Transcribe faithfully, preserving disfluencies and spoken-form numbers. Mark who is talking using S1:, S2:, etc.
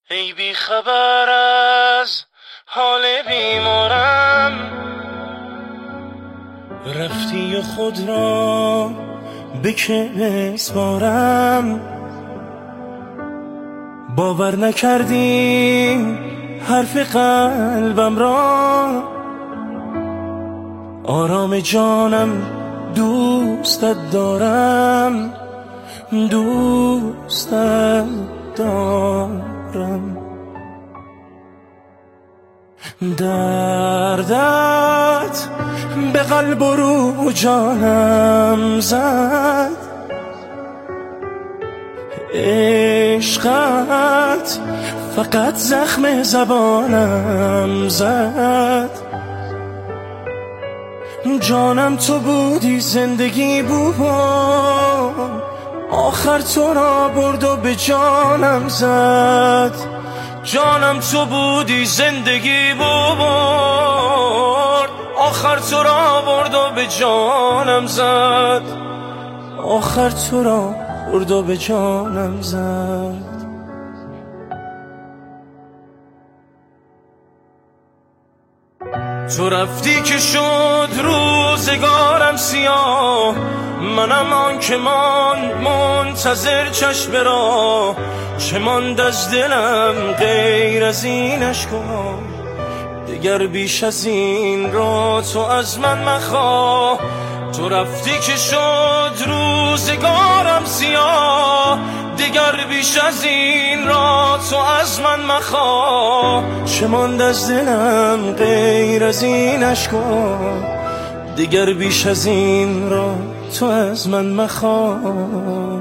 S1: ای بی خبر از حال بیمارم، رفتی و خود را به که بسپارم. باور نکردی حرف قلبم را، آرام جانم دوستت دارم، دوستت دارم. دردت به قلب و رو جانم زد، عشقت فقط زخم زبانم زد. جانم تو بودی، زندگی بود، آخر تو را برد و به جانم زد. جانم تو بودی، زندگی بود، آخر تو را برد و به جانم زد. آخر تو را برد و به جانم زد. تو رفتی که شد روزگارم سیاه، منم آن که مان منتظر چشم را. چه ماند از دلم غیر از این اشکا، دیگر بیش از این را تو از من مخواه. تو رفتی که شد روزگارم سیاه، دیگر بیش از این را تو از من مخواه. چه ماند از دلم غیر از این اشکا، دیگر بیش از این را تو از من مخواه.